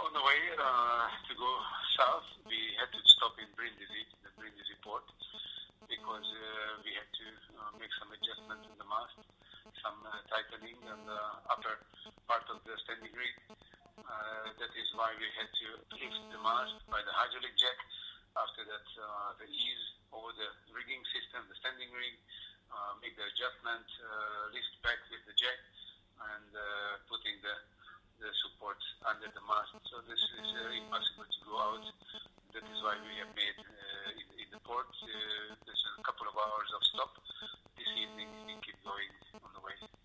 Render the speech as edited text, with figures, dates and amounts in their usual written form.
on the way to go south, we had to stop in Brindisi, the Brindisi port, because we had to make some adjustments in the mast, some tightening on the upper part of the standing rig. That is why we had to lift the mast by the hydraulic jack. After that, the ease over the rigging system, the standing rig, make the adjustment, lift back with the jack, and putting the supports under the mast. So this is impossible to go out. That is why we have made in the port. There's a couple of hours of stop